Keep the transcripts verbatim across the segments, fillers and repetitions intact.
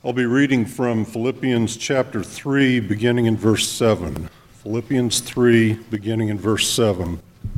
I'll be reading from Philippians chapter three, beginning in verse seven. Philippians three, beginning in verse seven.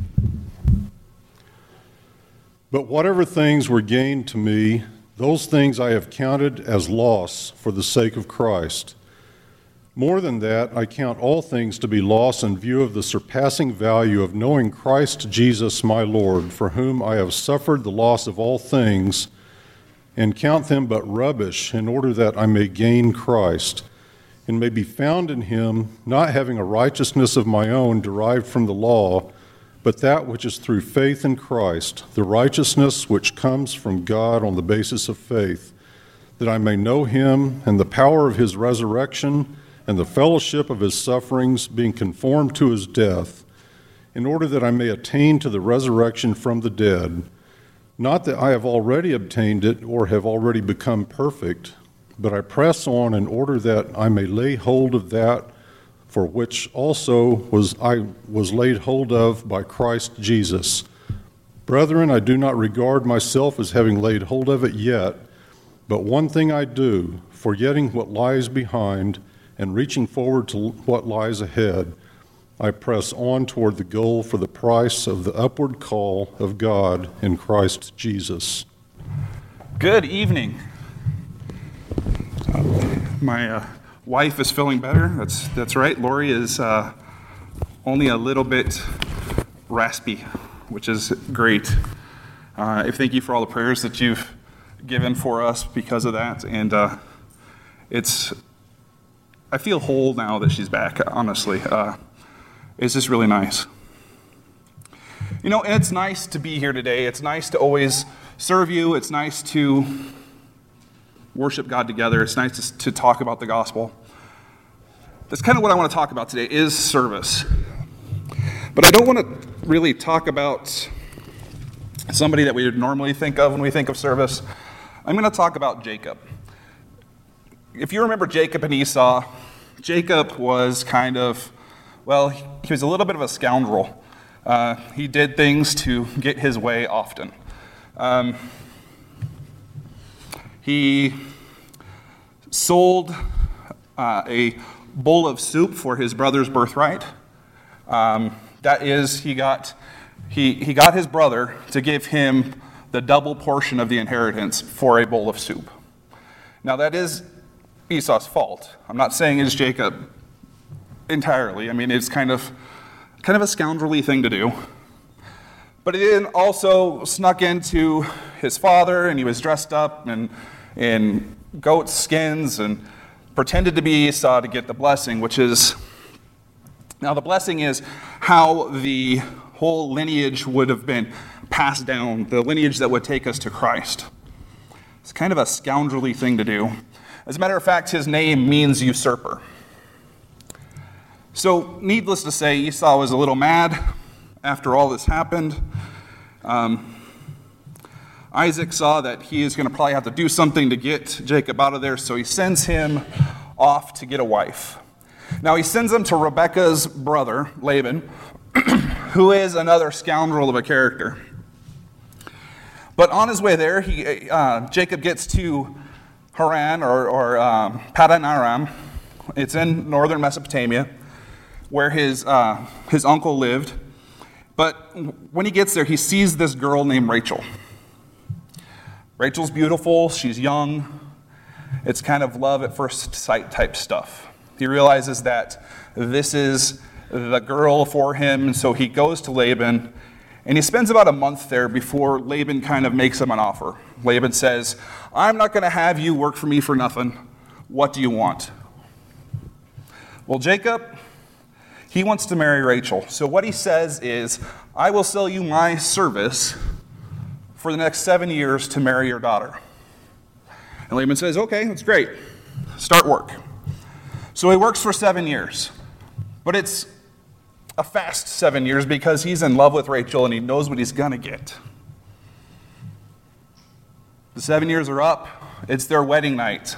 But whatever things were gained to me, those things I have counted as loss for the sake of Christ. More than that, I count all things to be loss in view of the surpassing value of knowing Christ Jesus my Lord, for whom I have suffered the loss of all things, and count them but rubbish, in order that I may gain Christ, and may be found in him, not having a righteousness of my own derived from the law, but that which is through faith in Christ, the righteousness which comes from God on the basis of faith, that I may know him and the power of his resurrection and the fellowship of his sufferings, being conformed to his death, in order that I may attain to the resurrection from the dead. Not that I have already obtained it or have already become perfect, but I press on in order that I may lay hold of that for which also was I was laid hold of by Christ Jesus. Brethren, I do not regard myself as having laid hold of it yet, but one thing I do, forgetting what lies behind and reaching forward to what lies ahead, I press on toward the goal for the price of the upward call of God in Christ Jesus. Good evening. Uh, my uh, wife is feeling better. That's that's right. Lori is uh, only a little bit raspy, which is great. Uh, thank you for all the prayers that you've given for us because of that. And uh, it's I feel whole now that she's back. Honestly. Uh, It's just really nice. You know, it's nice to be here today. It's nice to always serve you. It's nice to worship God together. It's nice to, to talk about the gospel. That's kind of what I want to talk about today, is service. But I don't want to really talk about somebody that we would normally think of when we think of service. I'm going to talk about Jacob. If you remember Jacob and Esau, Jacob was kind of Well, he was a little bit of a scoundrel. Uh, he did things to get his way often. Um, he sold uh, a bowl of soup for his brother's birthright. Um, that is, he got he he got his brother to give him the double portion of the inheritance for a bowl of soup. Now, that is Esau's fault. I'm not saying it's Jacob entirely. I mean, it's kind of kind of a scoundrelly thing to do. But he then also snuck into his father, and he was dressed up in, in goat skins and pretended to be Esau to get the blessing, which is, now the blessing is how the whole lineage would have been passed down, the lineage that would take us to Christ. It's kind of a scoundrelly thing to do. As a matter of fact, his name means usurper. So, needless to say, Esau was a little mad after all this happened. Um, Isaac saw that he is going to probably have to do something to get Jacob out of there, so he sends him off to get a wife. Now, he sends him to Rebekah's brother, Laban, who is another scoundrel of a character. But on his way there, he, uh, Jacob gets to Haran, or, or um, Padan Aram. It's in northern Mesopotamia, where his uh, his uncle lived. But when he gets there, he sees this girl named Rachel. Rachel's beautiful, she's young. It's kind of love at first sight type stuff. He realizes that this is the girl for him, so he goes to Laban, and he spends about a month there before Laban kind of makes him an offer. Laban says, I'm not going to have you work for me for nothing. What do you want? Well, Jacob, he wants to marry Rachel. So what he says is, I will sell you my service for the next seven years to marry your daughter. And Laban says, okay, that's great. Start work. So he works for seven years. But it's a fast seven years because he's in love with Rachel and he knows what he's going to get. The seven years are up. It's their wedding night.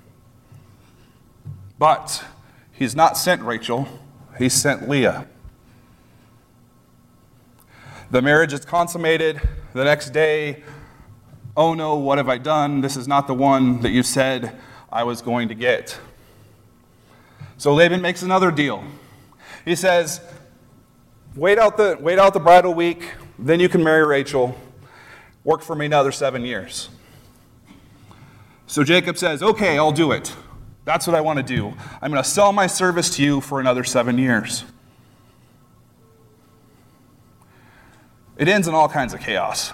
But he's not sent Rachel. He sent Leah. The marriage is consummated. The next day, oh no, what have I done? This is not the one that you said I was going to get. So Laban makes another deal. He says, wait out the, wait out the bridal week, then you can marry Rachel. Work for me another seven years. So Jacob says, okay, I'll do it. That's what I want to do. I'm going to sell my service to you for another seven years. It ends in all kinds of chaos.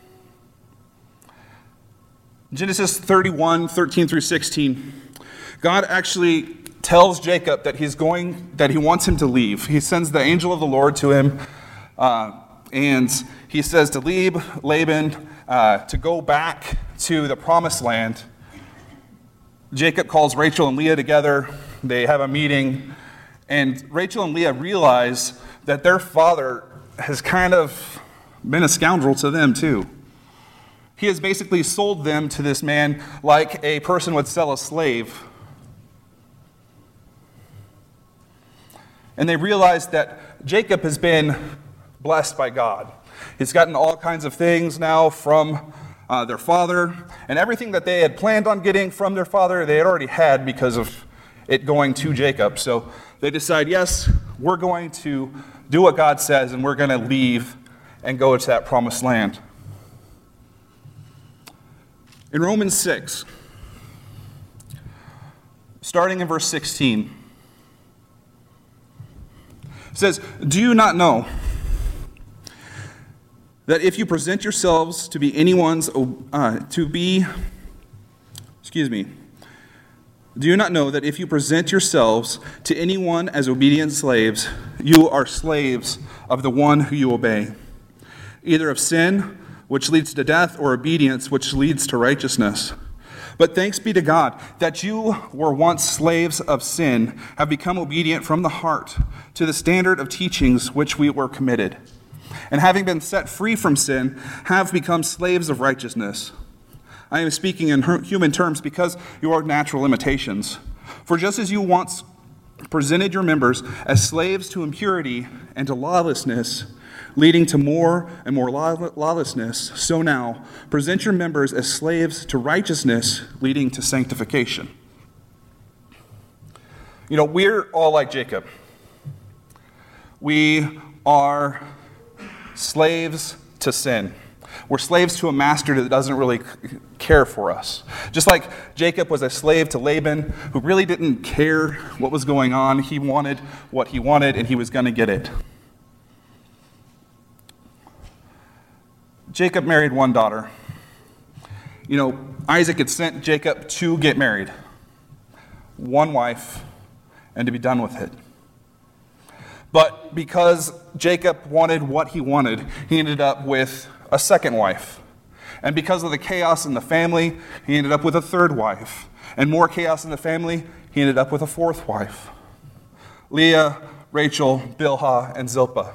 Genesis thirty-one, thirteen through sixteen, God actually tells Jacob that he's going, that he wants him to leave. He sends the angel of the Lord to him, uh, and he says to leave Laban, uh, to go back to the promised land. Jacob calls Rachel and Leah together. They have a meeting, and Rachel and Leah realize that their father has kind of been a scoundrel to them too. He has basically sold them to this man like a person would sell a slave. And they realize that Jacob has been blessed by God. He's gotten all kinds of things now from uh, their father, and everything that they had planned on getting from their father, they had already had because of it going to Jacob. So they decide, yes, we're going to do what God says, and we're going to leave and go to that promised land. In Romans six, starting in verse sixteen, it says, do you not know that if you present yourselves to be anyone's, uh, to be, excuse me, do you not know that if you present yourselves to anyone as obedient slaves, you are slaves of the one who you obey, either of sin, which leads to death, or obedience, which leads to righteousness? But thanks be to God that you were once slaves of sin, have become obedient from the heart to the standard of teachings which we were committed. And having been set free from sin, have become slaves of righteousness. I am speaking in human terms because you are natural imitations. For just as you once presented your members as slaves to impurity and to lawlessness, leading to more and more lawlessness, so now present your members as slaves to righteousness, leading to sanctification. You know, we're all like Jacob. We are slaves to sin. We're slaves to a master that doesn't really care for us. Just like Jacob was a slave to Laban, who really didn't care what was going on. He wanted what he wanted, and he was going to get it. Jacob married one daughter. You know, Isaac had sent Jacob to get married. One wife, and to be done with it. But because Jacob wanted what he wanted, he ended up with a second wife. And because of the chaos in the family, he ended up with a third wife. And more chaos in the family, he ended up with a fourth wife. Leah, Rachel, Bilhah, and Zilpah.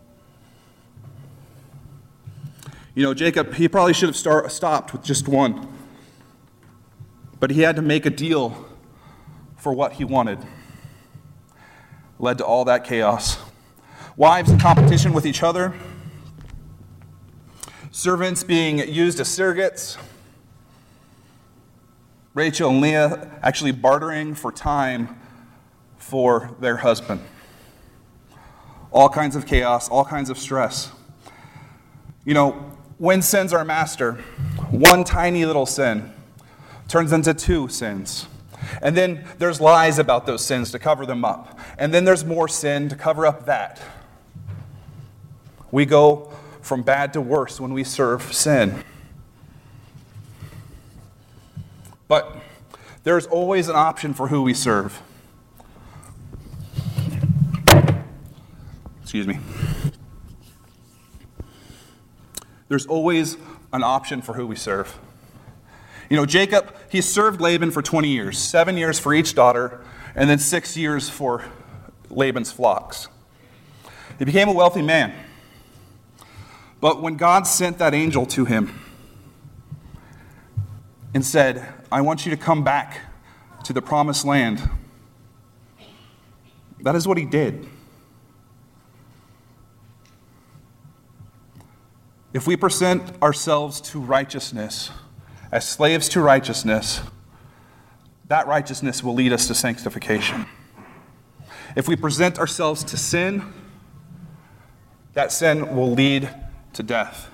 You know, Jacob, he probably should have start, stopped with just one. But he had to make a deal for what he wanted. Led to all that chaos. Wives in competition with each other. Servants being used as surrogates. Rachel and Leah actually bartering for time for their husband. All kinds of chaos, all kinds of stress. You know, when sin's our master, one tiny little sin turns into two sins. And then there's lies about those sins to cover them up. And then there's more sin to cover up that. We go from bad to worse when we serve sin. But there's always an option for who we serve. Excuse me. There's always an option for who we serve. You know, Jacob, he served Laban for twenty years, seven years for each daughter, and then six years for Laban's flocks. He became a wealthy man. But when God sent that angel to him and said, I want you to come back to the promised land, that is what he did. If we present ourselves to righteousness, as slaves to righteousness, that righteousness will lead us to sanctification. If we present ourselves to sin, that sin will lead to death.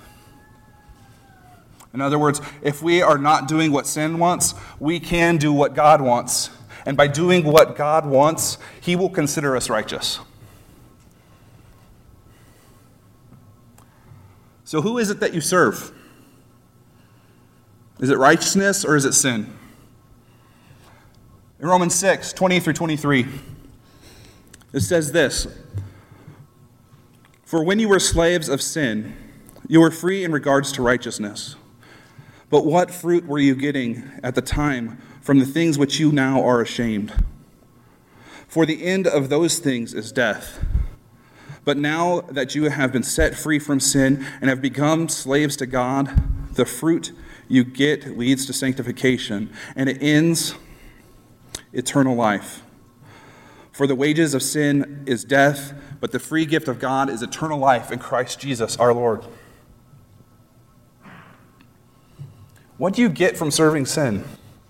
In other words, if we are not doing what sin wants, we can do what God wants. And by doing what God wants, He will consider us righteous. So who is it that you serve? Is it righteousness or is it sin? In Romans six, twenty through twenty-three, it says this: "For when you were slaves of sin, you were free in regards to righteousness. But what fruit were you getting at the time from the things which you now are ashamed? For the end of those things is death. But now that you have been set free from sin and have become slaves to God, the fruit you get leads to sanctification, and it ends eternal life. For the wages of sin is death, but the free gift of God is eternal life in Christ Jesus our Lord." What do you get from serving sin?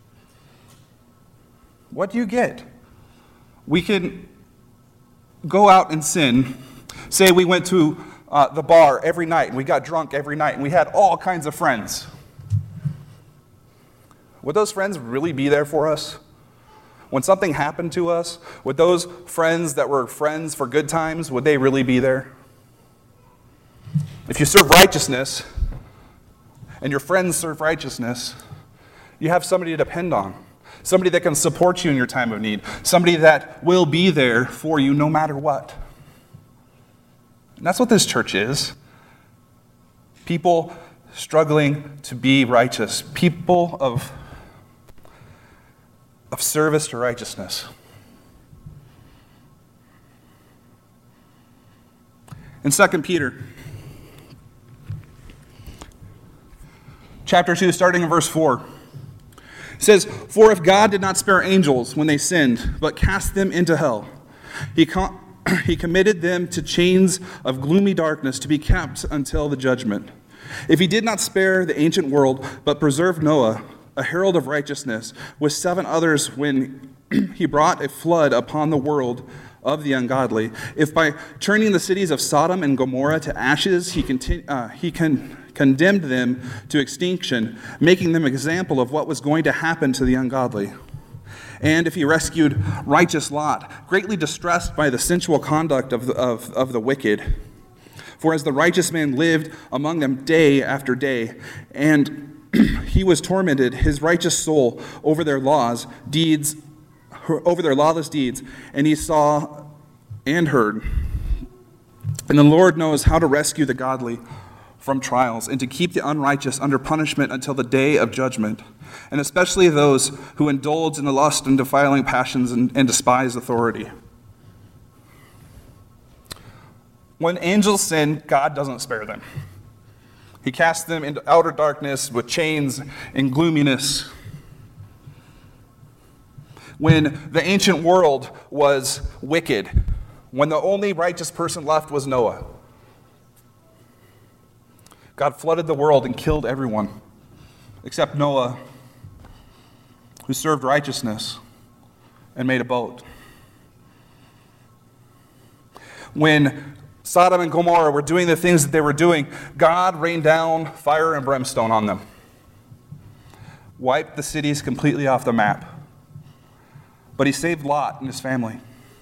What do you get? We can go out and sin. Say we went to uh, the bar every night, and we got drunk every night, and we had all kinds of friends. Would those friends really be there for us? When something happened to us, would those friends that were friends for good times, would they really be there? If you serve righteousness, and your friends serve righteousness, you have somebody to depend on. Somebody that can support you in your time of need. Somebody that will be there for you no matter what. And that's what this church is. People struggling to be righteous. People of, of service to righteousness. In Second Peter, chapter two, starting in verse four, it says, "For if God did not spare angels when they sinned, but cast them into hell, he, com- he committed them to chains of gloomy darkness to be kept until the judgment. If he did not spare the ancient world, but preserved Noah, a herald of righteousness, with seven others when he brought a flood upon the world of the ungodly, if by turning the cities of Sodom and Gomorrah to ashes, he, continu- uh, he con- condemned them to extinction, making them an example of what was going to happen to the ungodly. And if he rescued righteous Lot, greatly distressed by the sensual conduct of the, of, of the wicked. For as the righteous man lived among them day after day, and he was tormented, his righteous soul, over their laws, deeds, over their lawless deeds, and he saw and heard. And the Lord knows how to rescue the godly from trials, and to keep the unrighteous under punishment until the day of judgment, and especially those who indulge in the lust and defiling passions and, and despise authority." When angels sin, God doesn't spare them. He casts them into outer darkness with chains and gloominess. When the ancient world was wicked, when the only righteous person left was Noah, God flooded the world and killed everyone except Noah, who served righteousness and made a boat. When Sodom and Gomorrah were doing the things that they were doing, God rained down fire and brimstone on them, wiped the cities completely off the map. But he saved Lot and his family.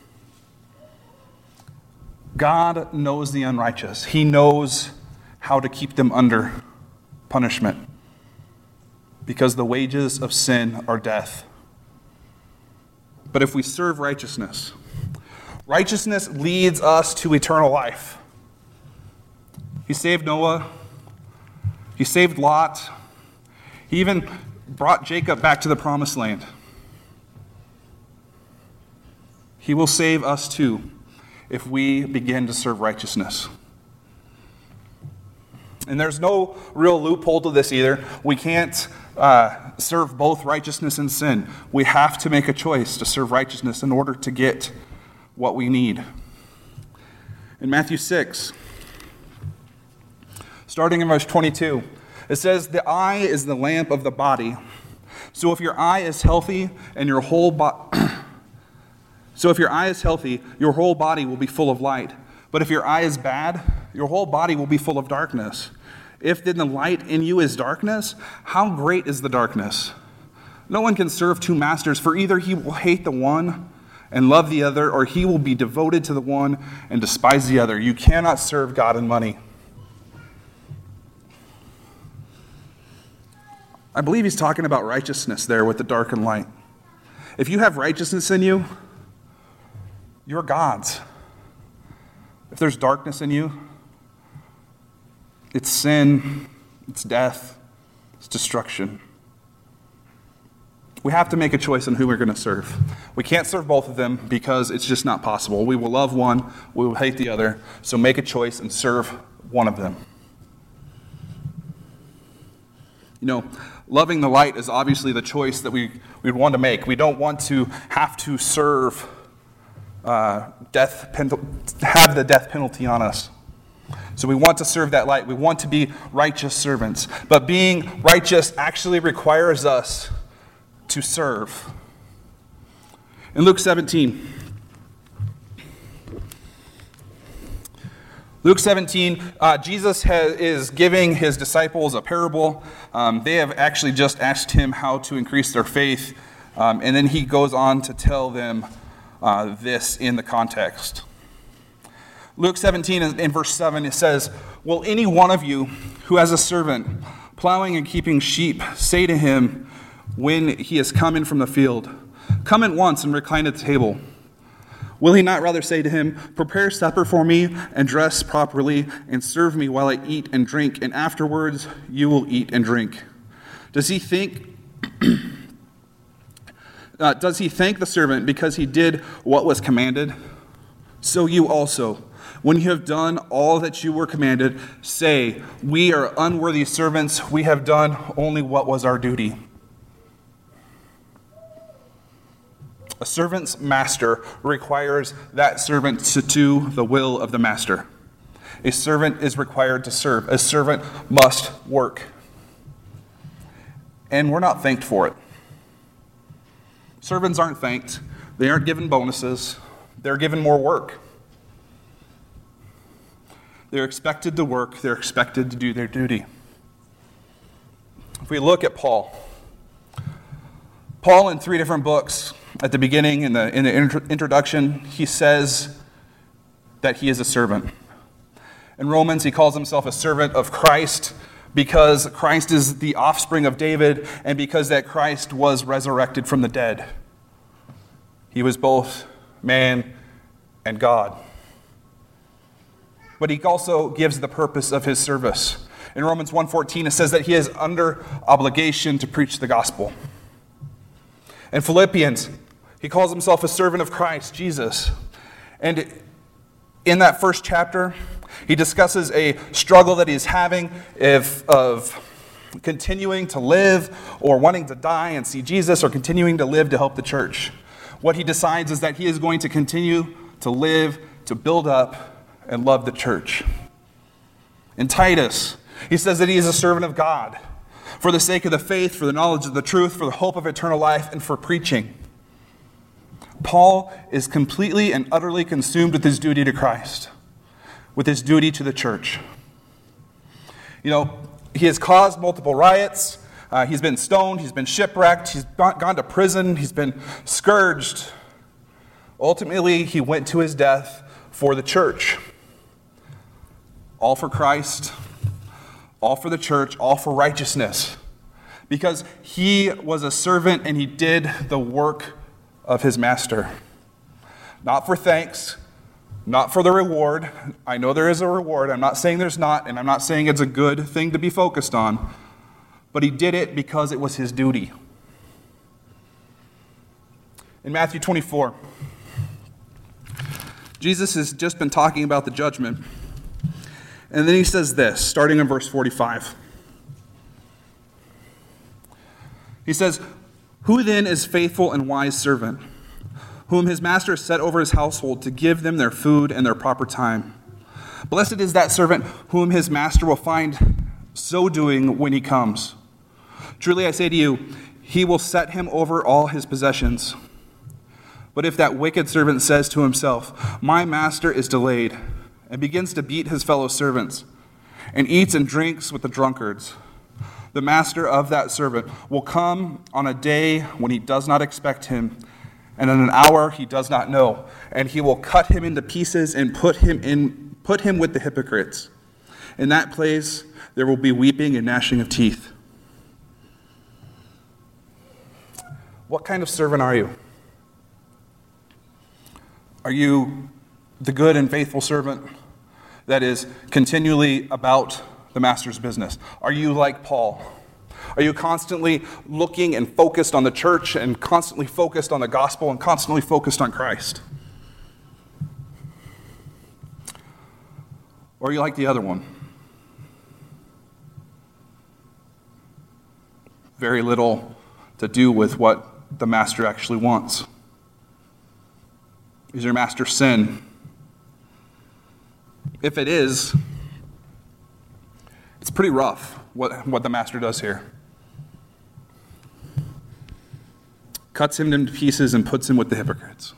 God knows the unrighteous. He knows how to keep them under punishment, because the wages of sin are death. But if we serve righteousness, righteousness leads us to eternal life. He saved Noah. He saved Lot. He even brought Jacob back to the promised land. He will save us too if we begin to serve righteousness. And there's no real loophole to this either. We can't uh, serve both righteousness and sin. We have to make a choice to serve righteousness in order to get what we need. In Matthew six, starting in verse twenty-two, it says, "The eye is the lamp of the body. So if your eye is healthy and your whole body, so if your eye is healthy, your whole body will be full of light. But if your eye is bad, your whole body will be full of darkness. If then the light in you is darkness, how great is the darkness? No one can serve two masters, for either he will hate the one and love the other, or he will be devoted to the one and despise the other. You cannot serve God and money. I believe he's talking about righteousness there with the dark and light. If you have righteousness in you, you're God's. If there's darkness in you, it's sin, it's death, it's destruction. We have to make a choice on who we're going to serve. We can't serve both of them because it's just not possible. We will love one, we will hate the other, so make a choice and serve one of them. You know, loving the light is obviously the choice that we we want to make. We don't want to have to serve uh, death, pen- have the death penalty on us. So we want to serve that light. We want to be righteous servants. But being righteous actually requires us to serve. In Luke seventeen, Luke seventeen, uh, Jesus has, is giving his disciples a parable. Um, they have actually just asked him how to increase their faith. Um, and then he goes on to tell them uh, this in the context. Luke seventeen, in verse seven, it says, "Will any one of you who has a servant plowing and keeping sheep say to him when he has come in from the field, 'Come at once and recline at the table'? Will he not rather say to him, 'Prepare supper for me and dress properly and serve me while I eat and drink, and afterwards you will eat and drink'? Does he think uh, does he thank the servant because he did what was commanded? So you also, when you have done all that you were commanded, say, 'We are unworthy servants. We have done only what was our duty.'" A servant's master requires that servant to do the will of the master. A servant is required to serve. A servant must work. And we're not thanked for it. Servants aren't thanked. They aren't given bonuses. They're given more work. They're expected to work. They're expected to do their duty. If we look at Paul, Paul in three different books, at the beginning, in the, in the intro, introduction, he says that he is a servant. In Romans, he calls himself a servant of Christ because Christ is the offspring of David and because that Christ was resurrected from the dead. He was both man and God. But he also gives the purpose of his service. In Romans one fourteen, it says that he is under obligation to preach the gospel. In Philippians, he calls himself a servant of Christ, Jesus. And in that first chapter, he discusses a struggle that he's having if, of continuing to live or wanting to die and see Jesus, or continuing to live to help the church. What he decides is that he is going to continue to live, to build up, and love the church. In Titus, he says that he is a servant of God for the sake of the faith, for the knowledge of the truth, for the hope of eternal life, and for preaching. Paul is completely and utterly consumed with his duty to Christ, with his duty to the church. You know, he has caused multiple riots. Uh, he's been stoned. He's been shipwrecked. He's gone to prison. He's been scourged. Ultimately, he went to his death for the church. All for Christ, all for the church, all for righteousness. Because he was a servant and he did the work of his master. Not for thanks, not for the reward. I know there is a reward. I'm not saying there's not, and I'm not saying it's a good thing to be focused on. But he did it because it was his duty. In Matthew twenty-four, Jesus has just been talking about the judgment. And then he says this, starting in verse forty-five. He says, "Who then is faithful and wise servant, whom his master set over his household to give them their food and their proper time? Blessed is that servant whom his master will find so doing when he comes. Truly I say to you, he will set him over all his possessions. But if that wicked servant says to himself, my master is delayed, and begins to beat his fellow servants, and eats and drinks with the drunkards, the master of that servant will come on a day when he does not expect him, and in an hour he does not know, and he will cut him into pieces and put him in put him with the hypocrites. In that place there will be weeping and gnashing of teeth. What kind of servant are you? Are you the good and faithful servant that is continually about the master's business? Are you like Paul? Are you constantly looking and focused on the church and constantly focused on the gospel and constantly focused on Christ? Or are you like the other one? Very little to do with what the master actually wants. Is your master sin? If it is, it's pretty rough what, what the master does here. Cuts him into pieces and puts him with the hypocrites.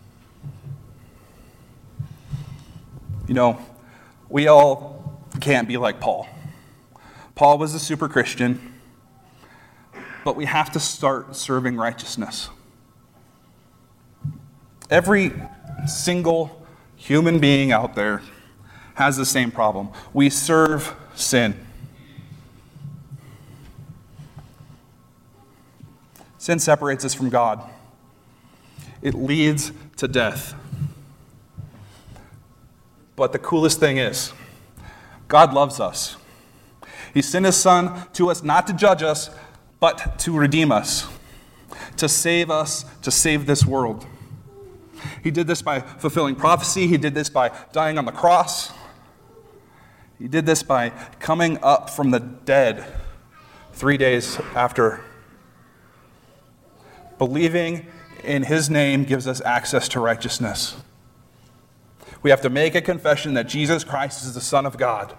You know, we all can't be like Paul. Paul was a super Christian, but we have to start serving righteousness. Every single human being out there has the same problem. We serve sin. Sin separates us from God. It leads to death. But the coolest thing is, God loves us. He sent his Son to us not to judge us, but to redeem us, to save us, to save this world. He did this by fulfilling prophecy. He did this by dying on the cross. He did this by coming up from the dead three days after. Believing in his name gives us access to righteousness. We have to make a confession that Jesus Christ is the Son of God.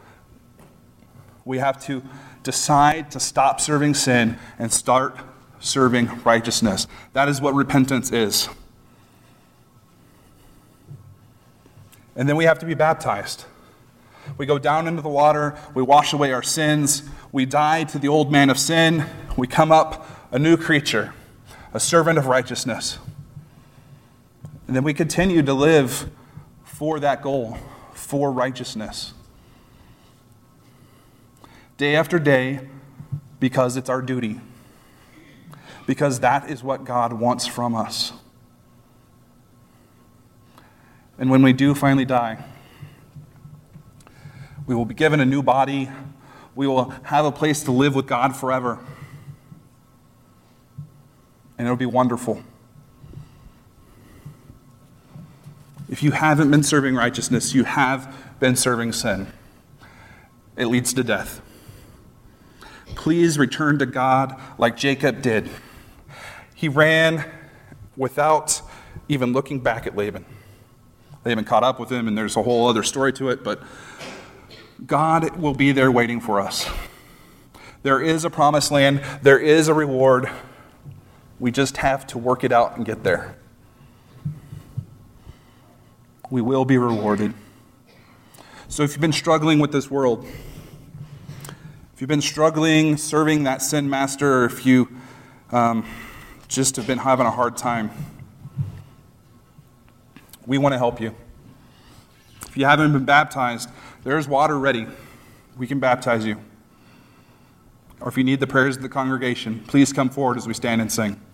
We have to decide to stop serving sin and start serving righteousness. That is what repentance is. And then we have to be baptized. We go down into the water, we wash away our sins, we die to the old man of sin, we come up a new creature, a servant of righteousness. And then we continue to live for that goal, for righteousness. Day after day, because it's our duty. Because that is what God wants from us. And when we do finally die, we will be given a new body. We will have a place to live with God forever. And it'll be wonderful. If you haven't been serving righteousness, you have been serving sin. It leads to death. Please return to God like Jacob did. He ran without even looking back at Laban. Laban caught up with him, and there's a whole other story to it, but God will be there waiting for us. There is a promised land. There is a reward. We just have to work it out and get there. We will be rewarded. So if you've been struggling with this world, if you've been struggling serving that sin master, or if you um, just have been having a hard time, we want to help you. If you haven't been baptized, there's water ready. We can baptize you. Or if you need the prayers of the congregation, please come forward as we stand and sing.